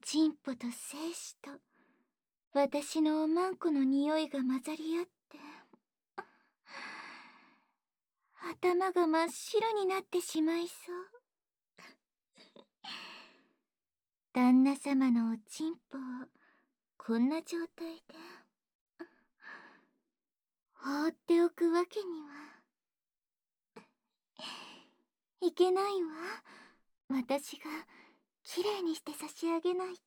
ちんぽと精子と私のおまんこの匂いが混ざり合って、頭が真っ白になってしまいそう。旦那様のおちんぽをこんな状態で放っておくわけにはいけないわ。私がきれいにして差し上げないと。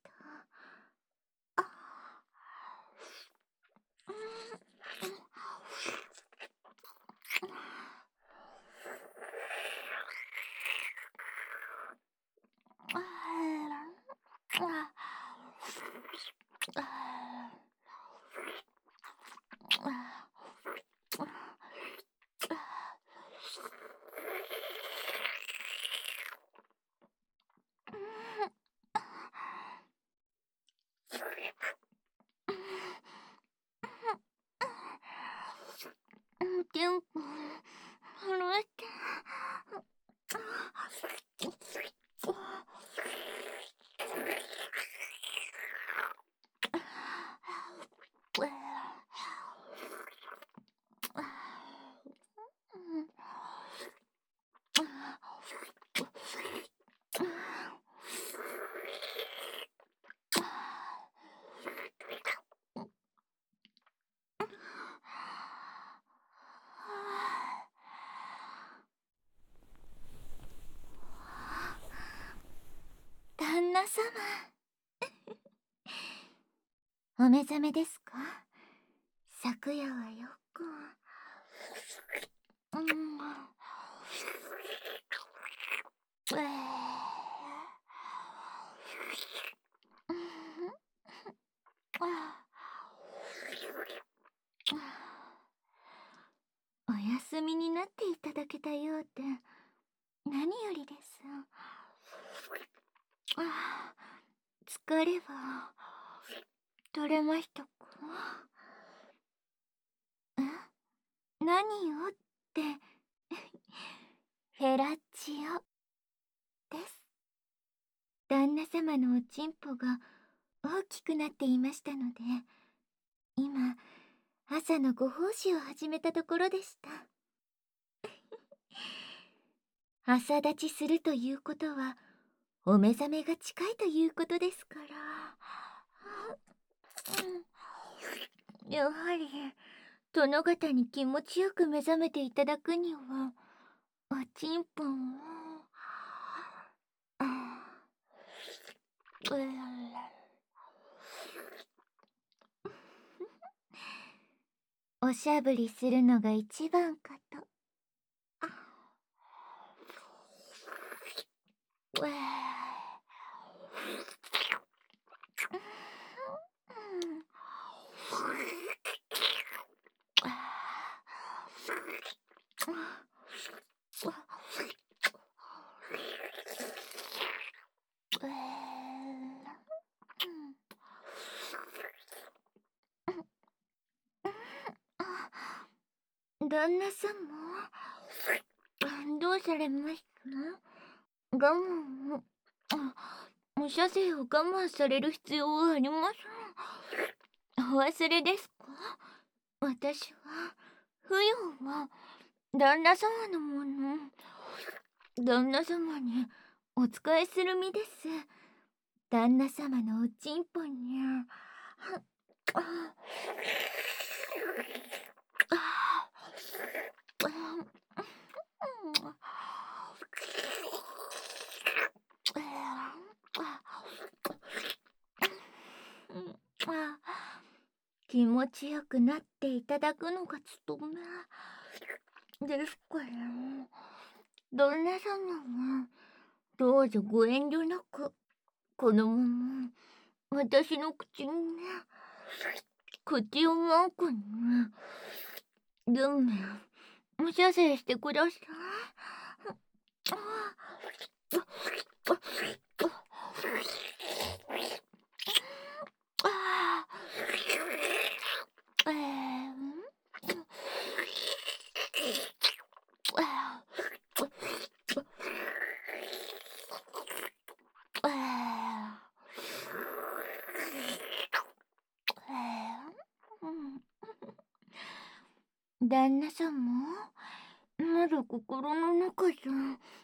でも震えて。旦那様、お目覚めですか？昨夜はよく。お休みになっていただけたようで何よりです。疲れは取れましたか？何をってフェラチオです。旦那様のおちんぽが大きくなっていましたので、今朝のご奉仕を始めたところでした。朝立ちするということはお目覚めが近いということですから、やはり殿方に気持ちよく目覚めていただくにはおちんぽをおしゃぶりするのが一番かと。旦那様、どうされました我慢。お射精を我慢される必要はありません。お忘れですか？私は不要は旦那様のもの。旦那様にお仕えする身です。旦那様のおちんぽに気持ちよくなっていただくのが務めですから、旦那様はどうぞご遠慮なくこのまま私の口に口をまんこにお射精してください。 旦那様、まだ心の中じゃ、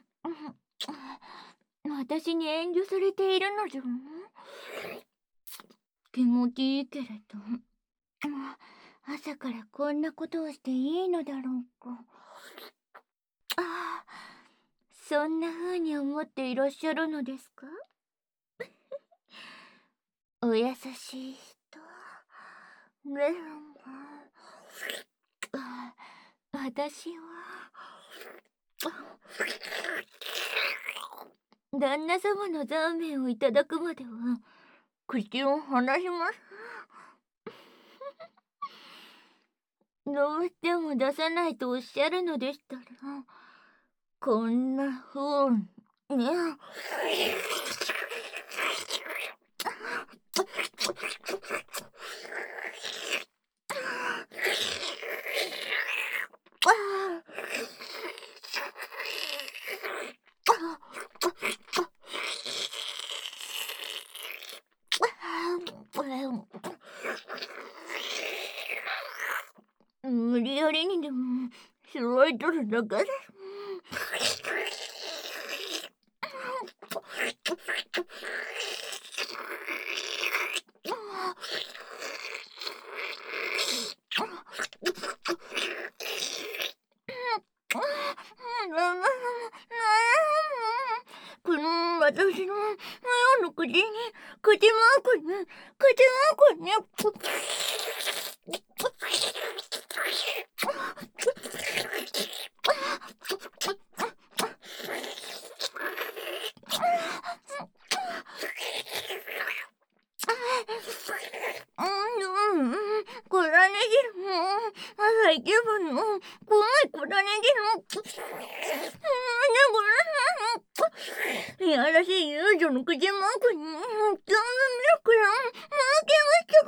私に遠慮されているのじゃ。気持ちいいけれど、朝からこんなことをしていいのだろうか。そんな風に思っていらっしゃるのですか？お優しい人。でも、私は、旦那様のザーメンをいただくまでは、口を離します。どうしても出さないとおっしゃるのでしたら、こんな風に、無理やりにでも拾い取るだけです。この私のよの口に、口マークに、口マークに、コラネギルも、朝一番の怖いコラネギルも、いやらしい友情の口マークに、興味ミルクや、マーキングしてく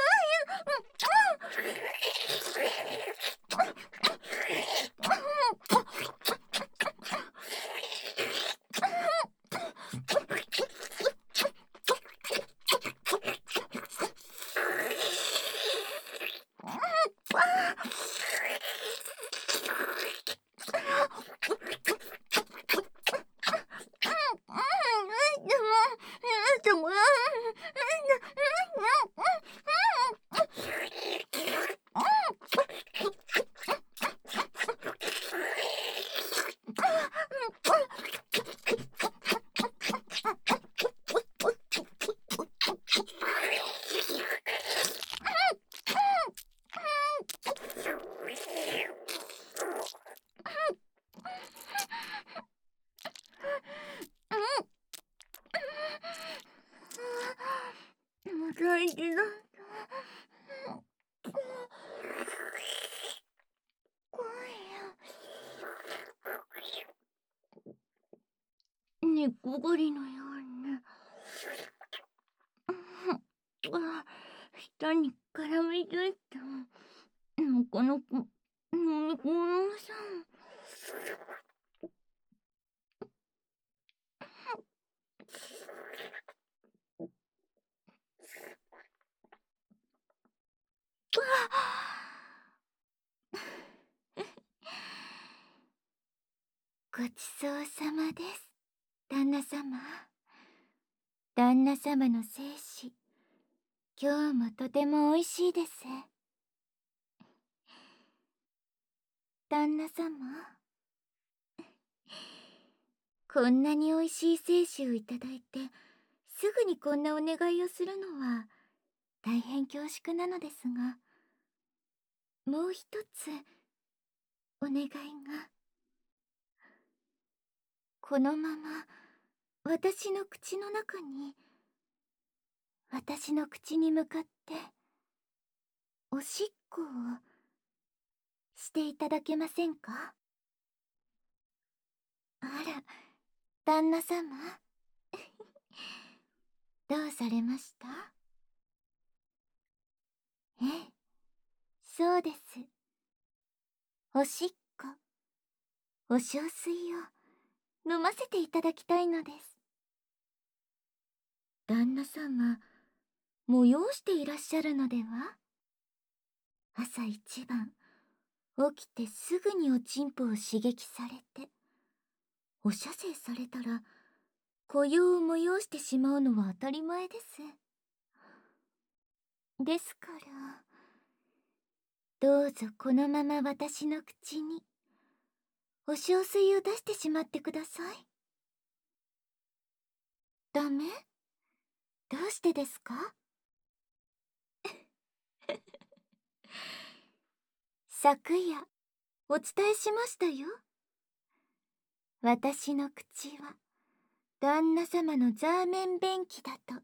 大事だ。寝こごりのように、舌に絡みついたのこのこ飲み込まさん。ごちそうさまです、旦那様。旦那様の精子、今日もとてもおいしいです。旦那様、こんなにおいしい精子をいただいて、すぐにこんなお願いをするのは大変恐縮なのですが、もう一つお願いが。このまま私の口の中に、私の口に向かっておしっこをしていただけませんか？あら、旦那様どうされました？ええ、そうです。おしっこ、お小水を飲ませていただきたいのです。旦那様、催していらっしゃるのでは？朝一番、 起きてすぐにおちんぽを刺激されて、お射精されたら雇用を催してしまうのは当たり前です。ですから、どうぞこのまま私の口にお小水を出してしまってください。ダメ？どうしてですか？昨夜お伝えしましたよ。私の口は旦那様のザーメン便器だと。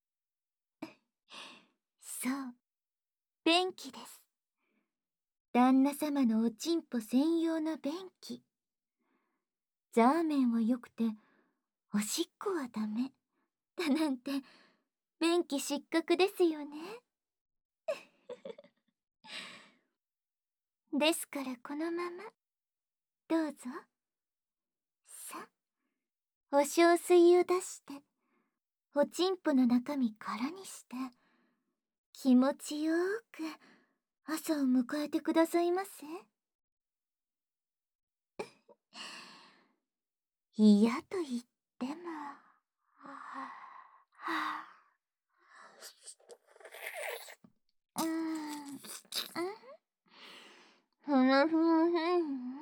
そう、便器です。旦那様のおちんぽ専用の便器。ザーメンはよくておしっこはダメだなんて、便器失格ですよね。ですからこのままどうぞ。さ、お小水を出しておちんぽの中身空にして気持ちよーく朝を迎えてくださいませ。嫌と言っても、ふむふむふむ。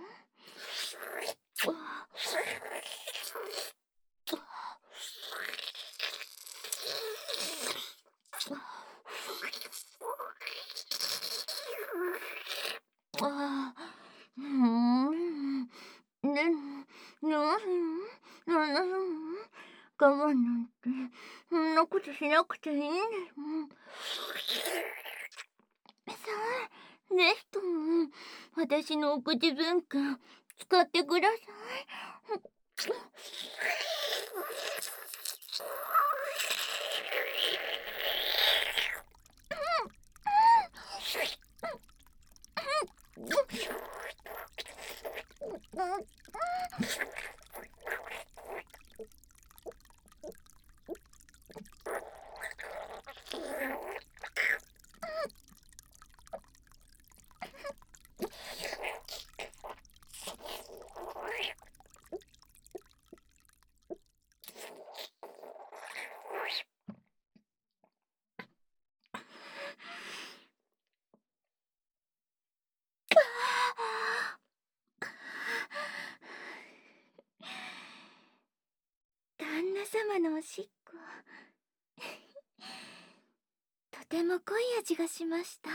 ああ、うん、ね、我慢なんて、そんなことしなくていいんです。さあ、ぜひとも、私のお口文化、使ってください。旦那様のおしっこ、とても濃い味がしました。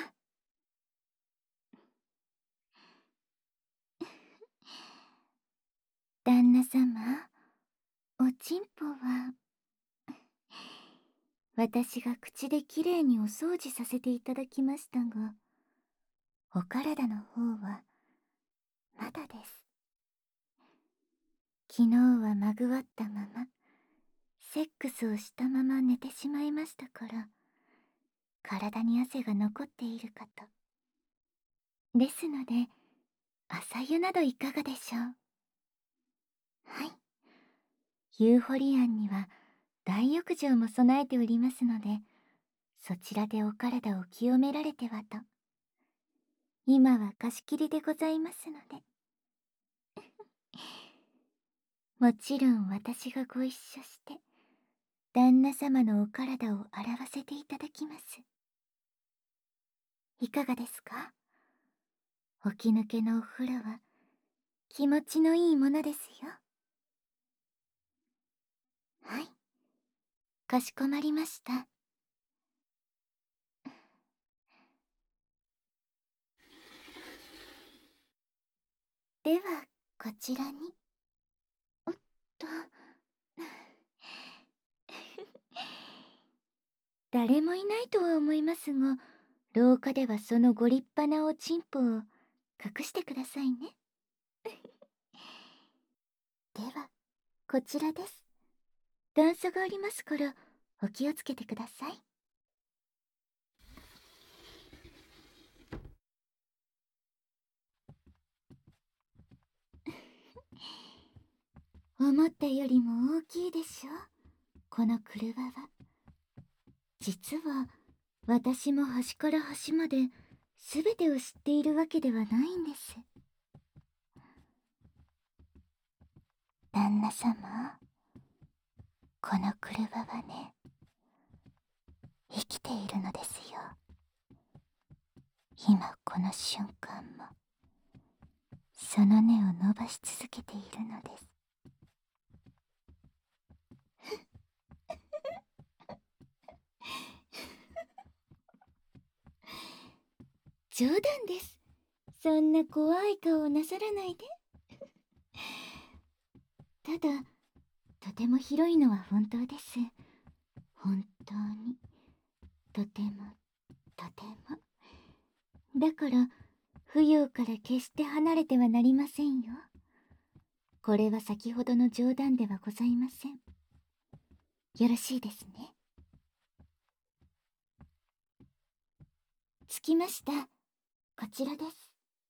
旦那様、おちんぽは私が口できれいにお掃除させていただきましたが、お体の方はまだです。昨日はまぐわったままセックスをしたまま寝てしまいましたから、体に汗が残っているかと。ですので、朝湯などいかがでしょう。はい、ユーフォリアンには大浴場も備えておりますので、そちらでお体を清められてはと。今は貸し切りでございますので。もちろん私がご一緒して旦那様のお体を洗わせていただきます。いかがですか？起き抜けのお風呂は気持ちのいいものですよ。はい、かしこまりました。ではこちらに。おっと誰もいないとは思いますが、廊下ではそのご立派なおちんぽを隠してくださいね。ではこちらです。段差がありますからお気をつけてください。思ったよりも大きいでしょ、この車は。実は私も端から端まですべてを知っているわけではないんです。旦那様、この車はね、生きているのですよ。今この瞬間もその根を伸ばし続けているのです。冗談です。そんな怖い顔をなさらないで。ただ、とても広いのは本当です。本当に。とても、とても。だから、扶養から決して離れてはなりませんよ。これは先ほどの冗談ではございません。よろしいですね。着きました。こちらです。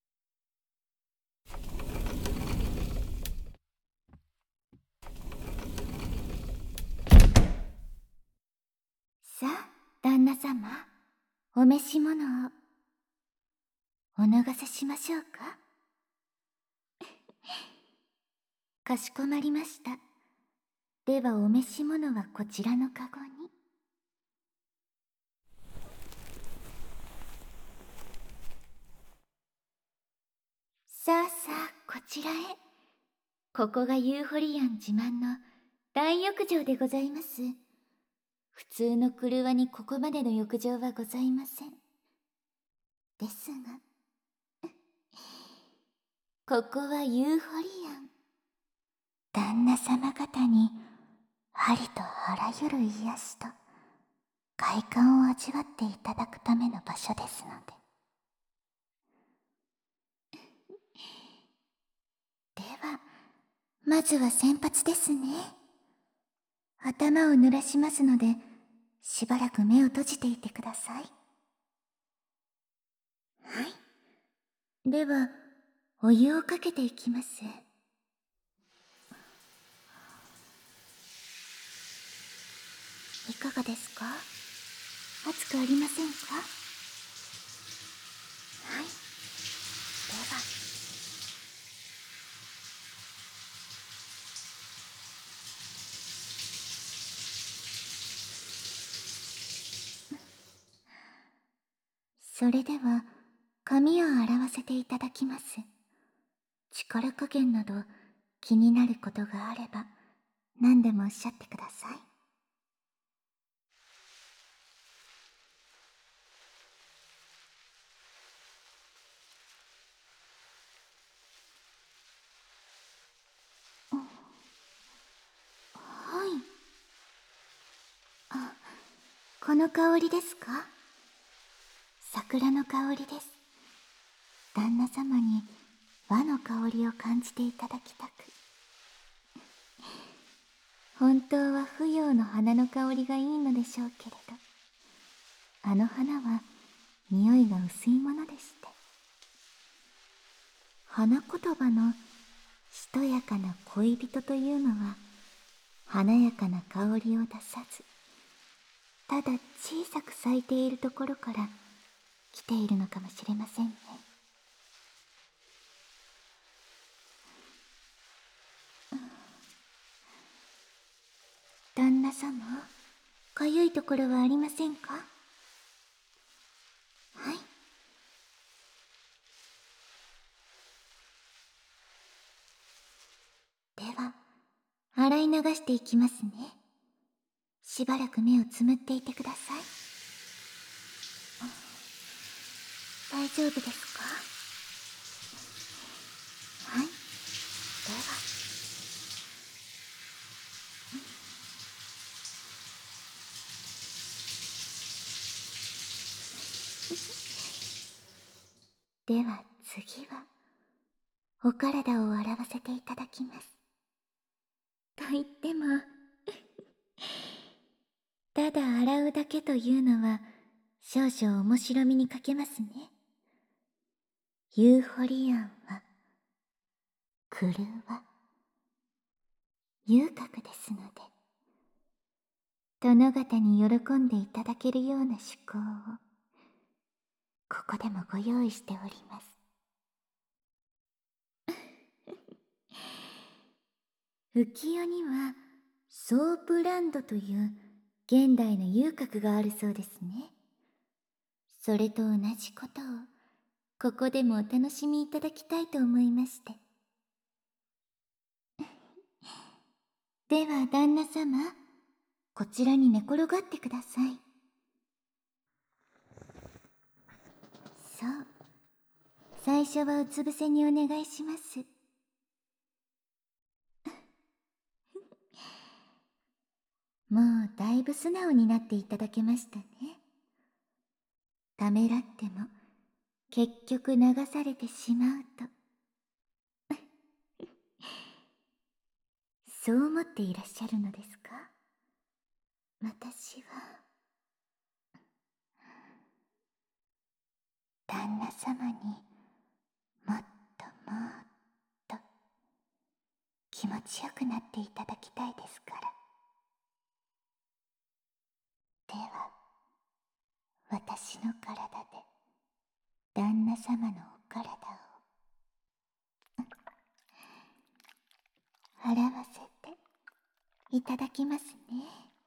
さあ、旦那様、お召し物をお脱がせしましょうか。かしこまりました。ではお召し物はこちらのカゴに。さあさあ、こちらへ。ここがユーフォリアン自慢の大浴場でございます。普通の車にここまでの浴場はございません。ですが、ここはユーフォリアン。旦那様方にありとあらゆる癒しと快感を味わっていただくための場所ですので。では、まずは先発ですね。頭を濡らしますので、しばらく目を閉じていてください。はい。では、お湯をかけていきます。いかがですか？熱くありませんか？はい。では。それでは、髪を洗わせていただきます。力加減など気になることがあれば、何でもおっしゃってください。はい。あ、この香りですか？桜の香りです。旦那様に和の香りを感じていただきたく。本当は芙蓉の花の香りがいいのでしょうけれど、あの花は匂いが薄いものでして、花言葉のしとやかな恋人というのは華やかな香りを出さず、ただ小さく咲いているところから来ているのかもしれませんね。旦那様、かゆいところはありませんか？はい。では、洗い流していきますね。しばらく目をつむっていてください。大丈夫ですか？はい。では。では次は、お体を洗わせていただきます。と言っても、ただ洗うだけというのは、少々面白みに欠けますね。ユーフォリアンは、狂わ、遊郭ですので、殿方に喜んでいただけるような趣向を、 こでもご用意しております。浮世にはソープランドという現代の遊郭があるそうですね。それと同じことをここでもお楽しみいただきたいと思いまして。では旦那様、こちらに寝転がってください。そう、最初はうつ伏せにお願いします。もうだいぶ素直になっていただけましたね。ためらっても結局流されてしまうと。そう思っていらっしゃるのですか？私は旦那様にもっともっと気持ちよくなっていただきたいですから。では私の体で旦那様のお体を洗わせていただきますね。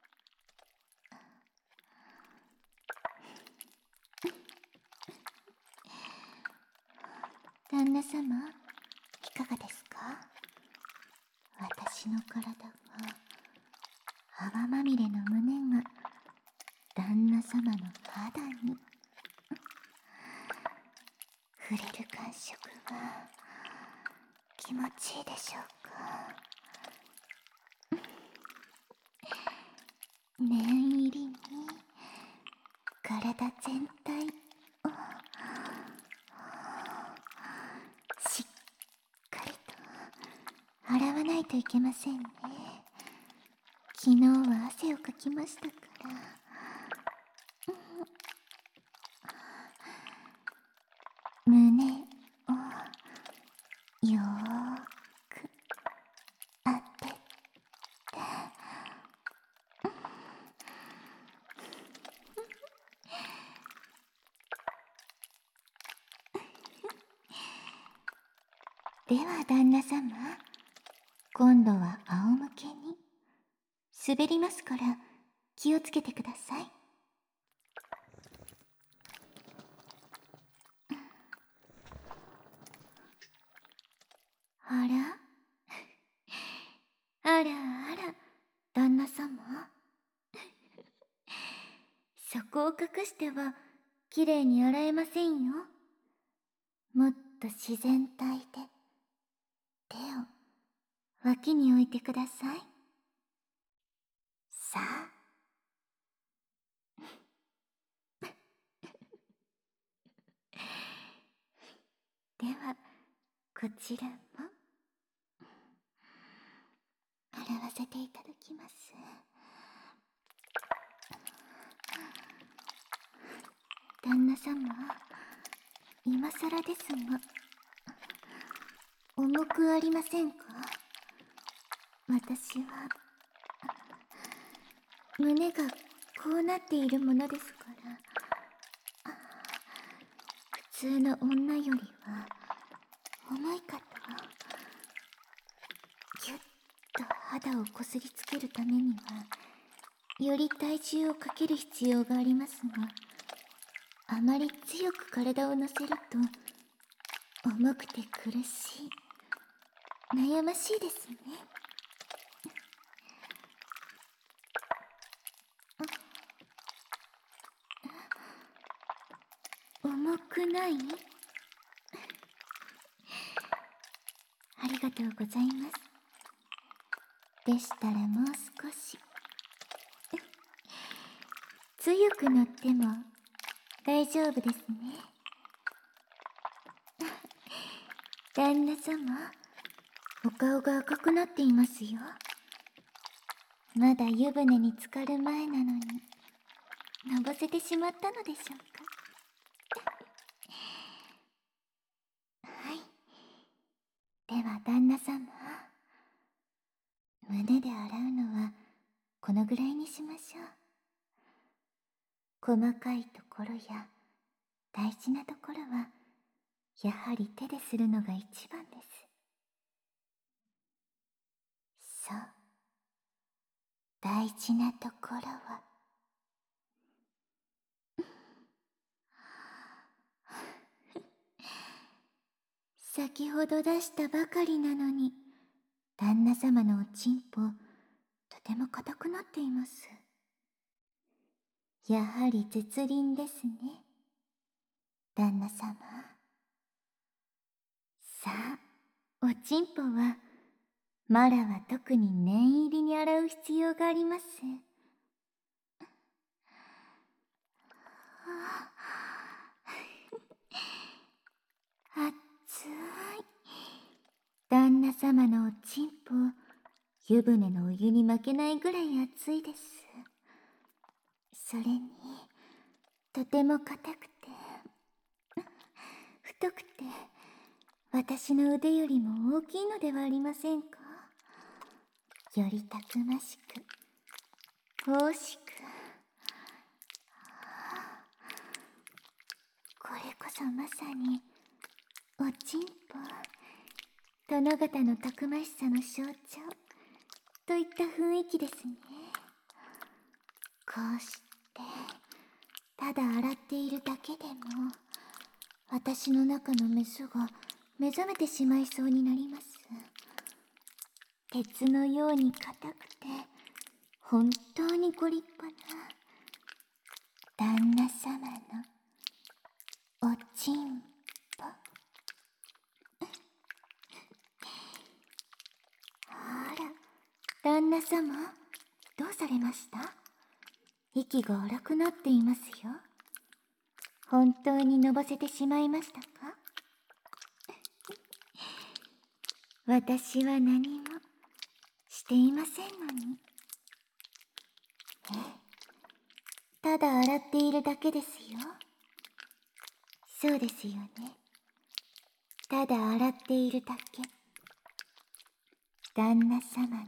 旦那様、いかがですか？私の体は泡まみれの胸が旦那様の肌に触れる感触は気持ちいいでしょうか？念入りに体全体をしっかりと洗わないといけませんね。昨日は汗をかきましたから。胸をよーく当てて。では旦那様、今度は仰向けに滑りますから気をつけてください。あらあらあら、旦那様。そこを隠してはきれいに洗えませんよ。もっと自然体で手を脇に置いてください。さあ。ではこちらも洗わせていただきます。旦那様、今さらですが重くありませんか？私は胸がこうなっているものですから、普通の女よりは重いかと。ぎゅっと肌をこすりつけるためにはより体重をかける必要がありますが、あまり強く体を乗せると重くて苦しい、悩ましいですね。重くない？ありがとうございます。でしたらもう少し強く乗っても大丈夫ですね。旦那様、お顔が赤くなっていますよ。まだ湯船に浸かる前なのにのぼせてしまったのでしょうか。はい。では旦那様、胸で洗うのはこのぐらいにしましょう。細かいところや大事なところはやはり手でするのが一番です。そう、大事なところは先ほど出したばかりなのに、旦那様のおちんぽとても硬くなっています。やはり絶倫ですね、旦那様。さあ、おちんぽはマラは特に念入りに洗う必要があります。熱い。旦那様のおちんぽ、湯船のお湯に負けないぐらい熱いです。それに、とても硬くて、太くて、私の腕よりも大きいのではありませんか。よりたくましく、惜しく。これこそまさに、おちんぽ、殿方のたくましさの象徴、といった雰囲気ですね。こうして、ただ洗っているだけでも、私の中のメスが目覚めてしまいそうになります。鉄のように硬くて、本当にご立派な、旦那様のおちんぽ。あら、旦那様、どうされました？息が荒くなっていますよ。本当にのぼせてしまいましたか？私は何もしていませんのに。ええ、ただ洗っているだけですよ。そうですよね。ただ洗っているだけ。旦那様の、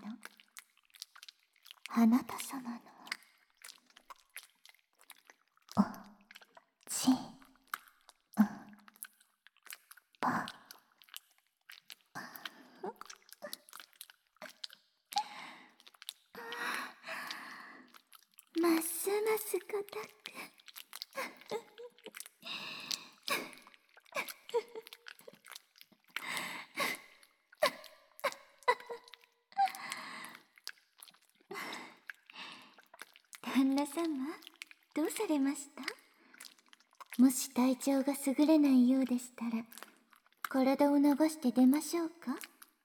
あなた様の、おちんぽ。ますます硬く。旦那様、どうされました？もし体調が優れないようでしたら、体を流して出ましょうか？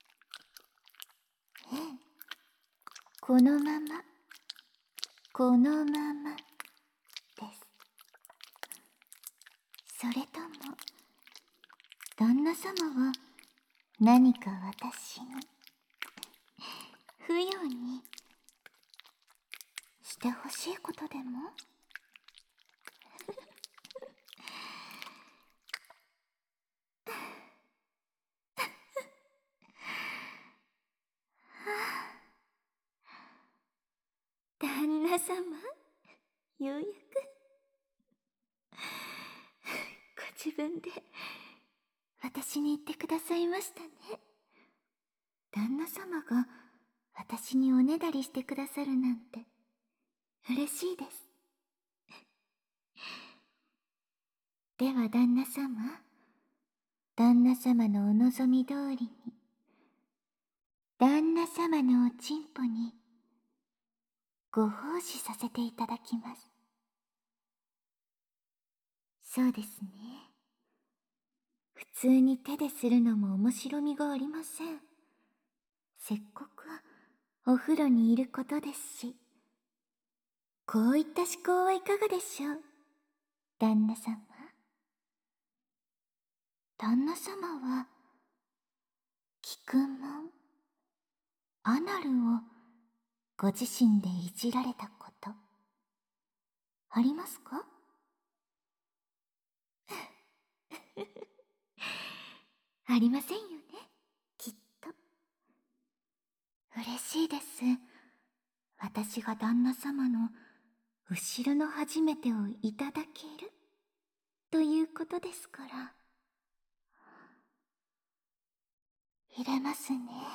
ええ、このまま、このままです。それとも、旦那様は何か私に不要にしてほしいことでも？旦那様、ようやくご自分で私に言ってくださいましたね。旦那様が私におねだりしてくださるなんて嬉しいです。では旦那様、旦那様のお望み通りに、旦那様のおちんぽにご奉仕させていただきます。そうですね。普通に手でするのも面白みがありません。せっかくお風呂にいることですし、こういった思考はいかがでしょう、旦那様。旦那様は、菊門、アナルをご自身でいじられたこと、ありますか？ありませんよね、きっと。嬉しいです。私が旦那様の後ろの初めてをいただけるというこことですから。入れますね。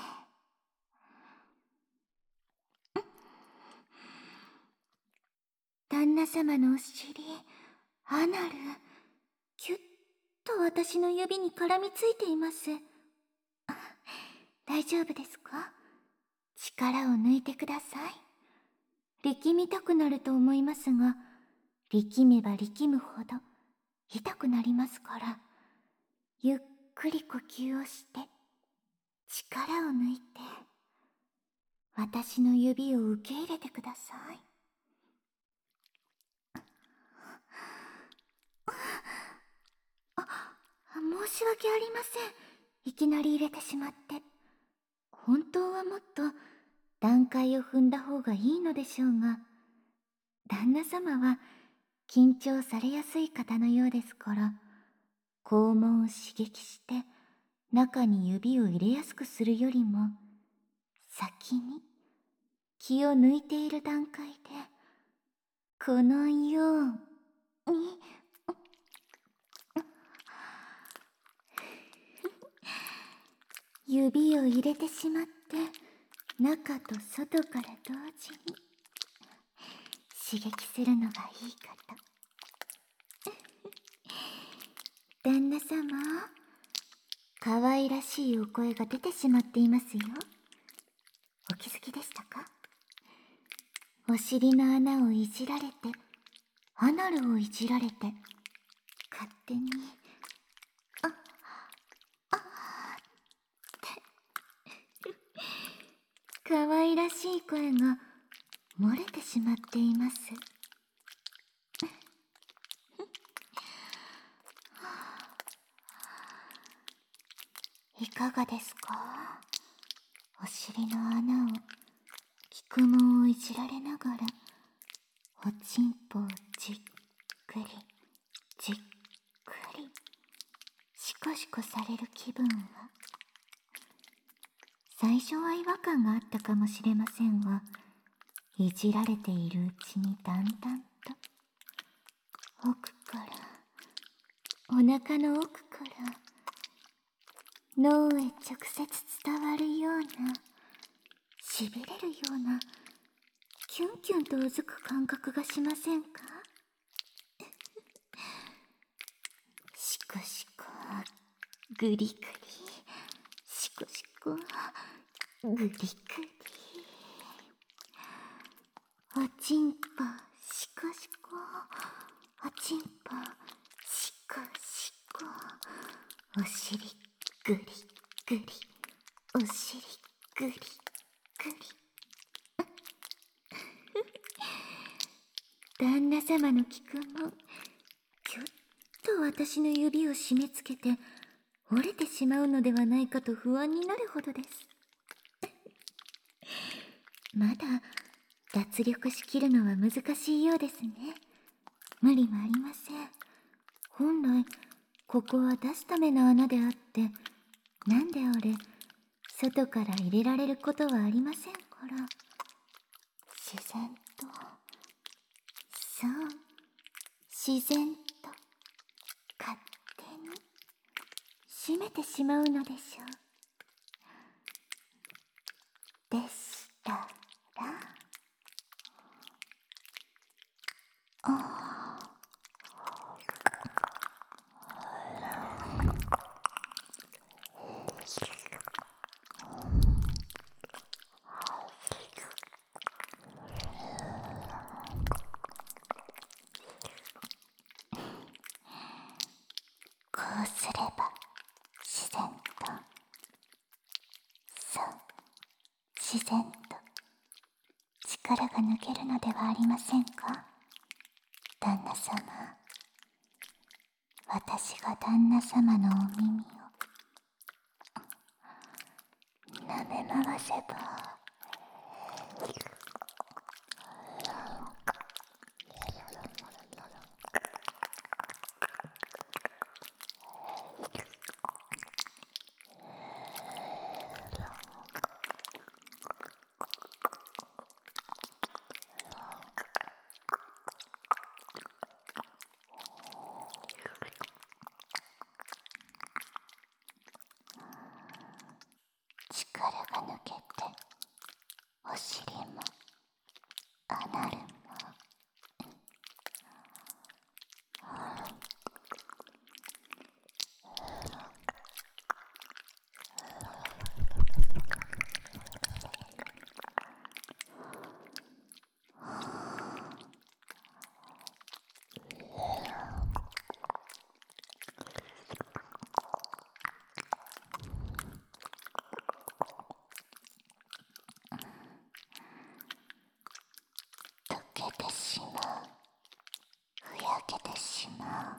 旦那様のお尻、アナル、キュッと私の指に絡みついています。大丈夫ですか？力を抜いてください。力みたくなると思いますが、力めば力むほど痛くなりますから、ゆっくり呼吸をして、力を抜いて、私の指を受け入れてください。申し訳ありません。いきなり入れてしまって。本当はもっと段階を踏んだ方がいいのでしょうが、旦那様は緊張されやすい方のようですから、肛門を刺激して中に指を入れやすくするよりも、先に気を抜いている段階で、このように指を入れてしまって、中と外から同時に刺激するのがいいかと。旦那様、可愛らしいお声が出てしまっていますよ。お気づきでしたか？お尻の穴をいじられて、アナルをいじられて、勝手に可愛らしい声が漏れてしまっています。いかがですか？お尻の穴を、菊毛をいじられながら、おちんぽをじっくりじっくりシコシコされる気分は、最初は違和感があったかもしれませんが、いじられているうちにだんだんと奥から、お腹の奥から脳へ直接伝わるような、しびれるような、キュンキュンとうずく感覚がしませんか？シコシコ、グリグリ、シコシコ、グリグリ。おちんぽ、シコシコ、おちんぽ、シコシコ、お尻グリグリ、お尻グリグリ。旦那様の菊もキュッと私の指を締め付けて折れてしまうのではないかと不安になるほどです。まだ脱力しきるのは難しいようですね。無理もありません。本来ここは出すための穴であって、なんであれ外から入れられることはありませんから、自然と、そう自然と勝手に閉めてしまうのでしょう。でしたら、こうすれば自然と、そう自然と力が抜けるのではありませんか？旦那様、私が旦那様のお耳を舐め回せば、 力が抜けて、お尻もアナルも溶けてしまう、ふやけてしまう。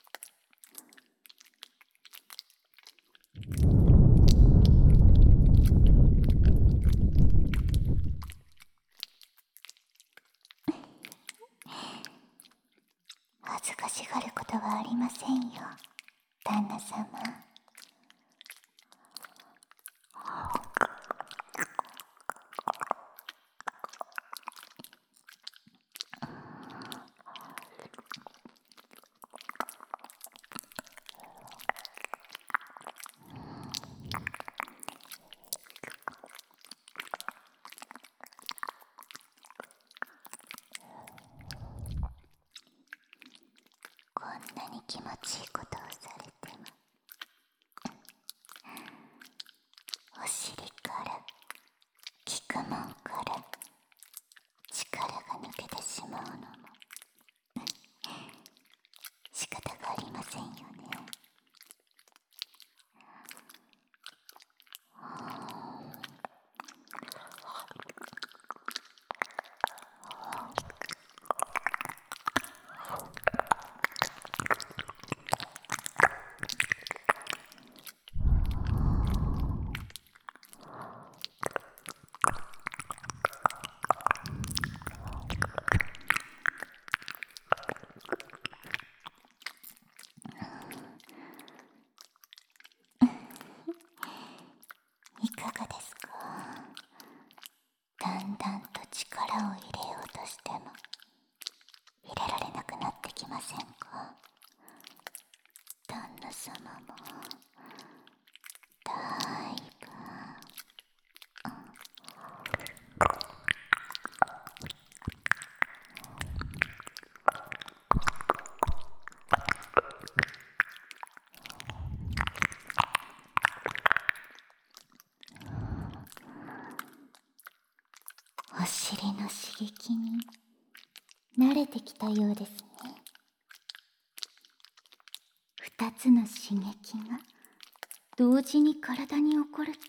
恥ずかしがることはありませんよ、旦那様。こんなに気持ちいいことをされても、お尻から効くもんから力が抜けてしまうのも仕方がありませんよね。いかがですか？だんだんと力を入れようとしても入れられなくなってきませんか？旦那様もだいぶお尻の刺激に慣れてきたようですね。二つの刺激が同時に体に起こると、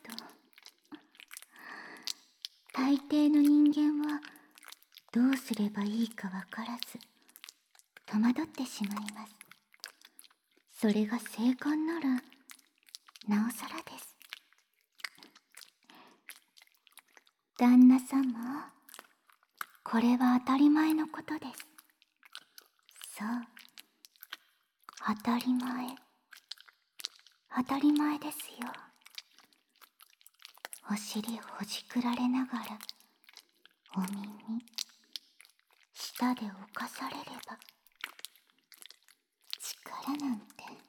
大抵の人間はどうすればいいかわからず戸惑ってしまいます。それが性感ならなおさらです。旦那様、これは当たり前のことです。そう、当たり前、当たり前ですよ。お尻ほじくられながらお耳舌で侵されれば力なんて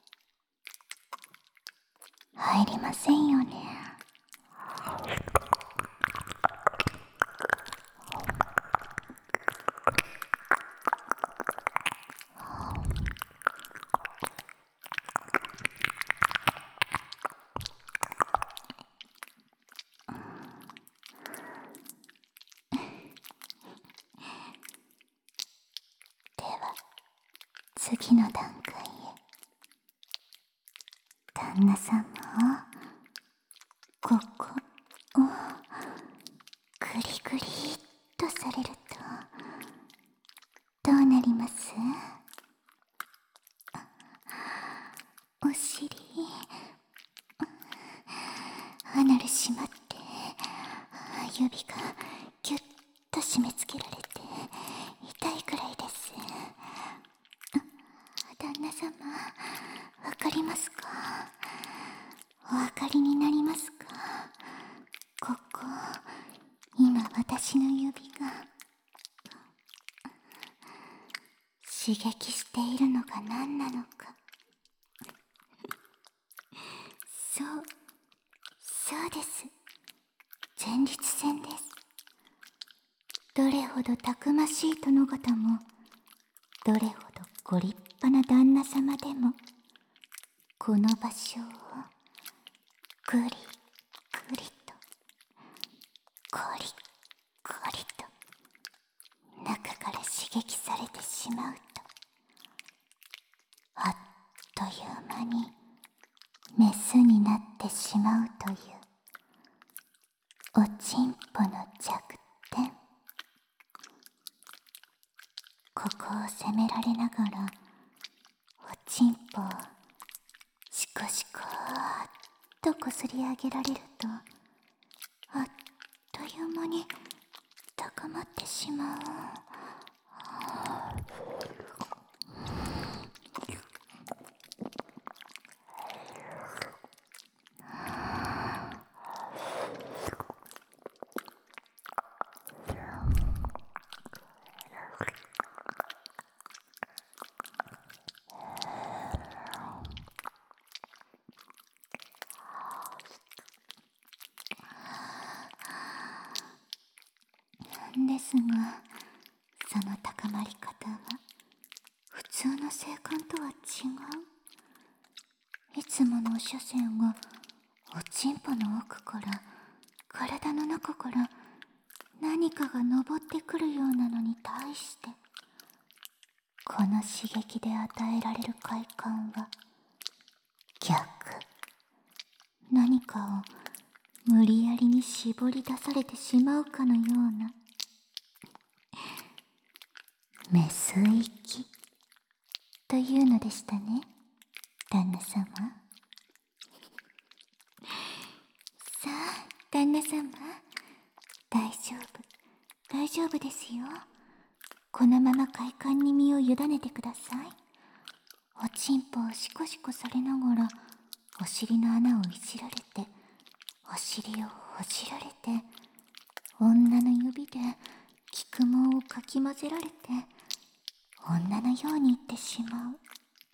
入りませんよね。では次の段階へ。旦那様、ここをグリグリっとされるとどうなります？お尻アナル閉まって指がギュッと締め付けられて痛いくらいです。旦那様、わかりますか？お分かりになりますか？ここ、今私の指が刺激しているのが何なのか。そう、そうです。 ほどたくましい殿方も、どれほどご立派な旦那様でも、この場所をぐりぐりとゴリゴリと中から刺激されてしまうと、あっという間にメスになってしまうというおちんぽの弱点。ここを責められながらおちんぽをシコシコーっとこすり上げられると、あっという間に高まってしまう。ですが、その高まり方は普通の性感とは違う。いつものお射線がおちんぽの奥から体の中から何かが昇ってくるようなのに対して、この刺激で与えられる快感は逆。何かを無理やりに絞り出されてしまうかのようなメス息というのでしたね、旦那様。さあ、旦那様、大丈夫、大丈夫ですよ。このまま快感に身を委ねてください。おちんぽをシコシコされながら、お尻の穴をいじられて、お尻をほじられて、女の指で菊毛をかき混ぜられて、女のように言ってしまう。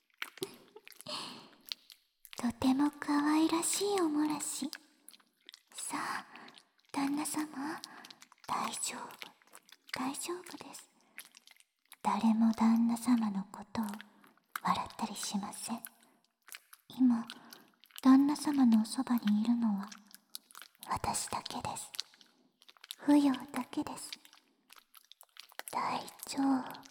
とても可愛らしいおもらし。さあ、旦那様、大丈夫、大丈夫です。誰も旦那様のことを笑ったりしません。今、旦那様のおそばにいるのは私だけです。不要だけです。大丈夫。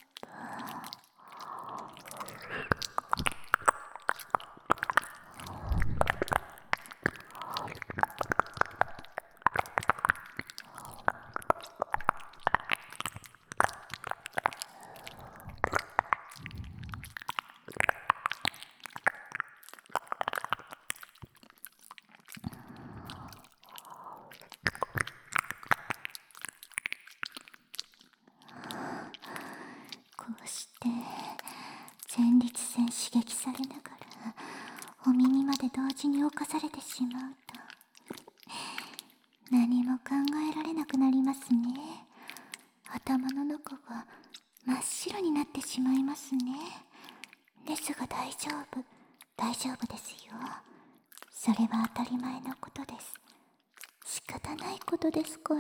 こうして前立腺刺激されながらお耳まで同時に侵されてしまうと、何も考えられなくなりますね。頭の中が真っ白になってしまいますね。ですが大丈夫、大丈夫ですよ。それは当たり前のことです。仕方ないことですから。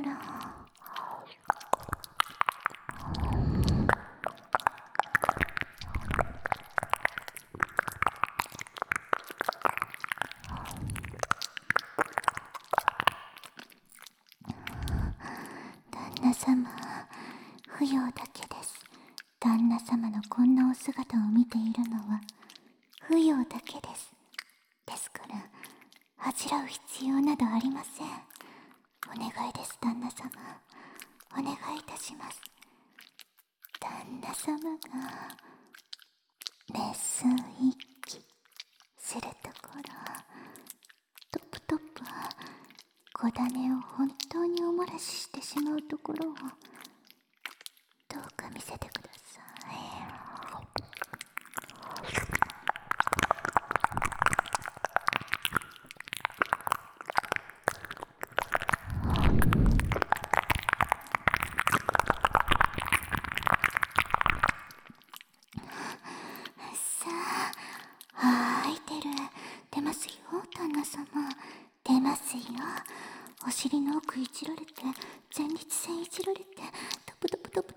旦那様、不要だけです。旦那様のこんなお姿を見ているのは不要だけです。ですから恥じらう必要などありません。お願いです、旦那様、お願いいたします。旦那様がメス息するところ、トップトップ小種を本当におもらししてしまうところをどうか見せてください。さあ、開いてる。出ますよ、旦那様。出ますよ。お尻の奥いじられて、前立腺いじられて、トプトプトプ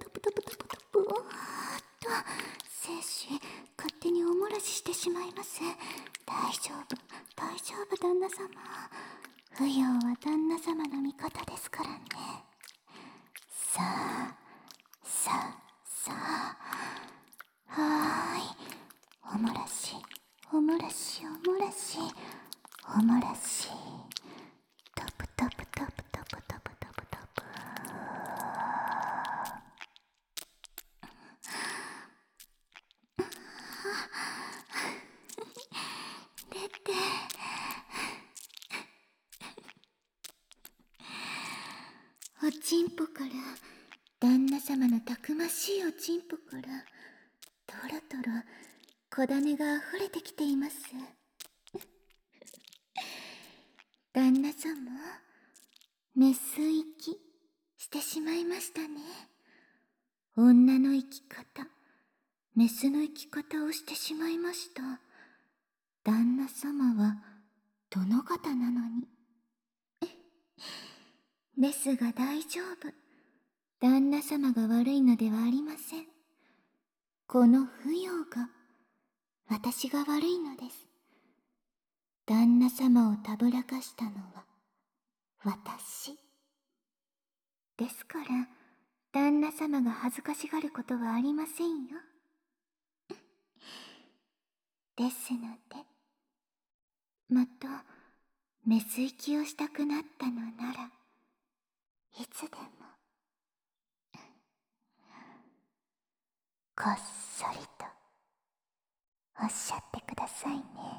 大丈夫、大丈夫、旦那様。不要は旦那様の味方ですからね。さあ、さあ、さあ。はーい。おもらし、おもらし、おもらし、おもらし。トプトプトプトプトプトプトプ。出て。おちんぽから、旦那様のたくましいおちんぽから、とろとろ小種があふれてきています。旦那様、メス息してしまいましたね。女の生き方、メスの生き方をしてしまいました。旦那様は殿方なのに。ですが大丈夫。旦那様が悪いのではありません。この不要が私が悪いのです。旦那様をたぶらかしたのは私。ですから旦那様が恥ずかしがることはありませんよ。ですので、またメス行きをしたくなったのならいつでもこっそりとおっしゃってくださいね。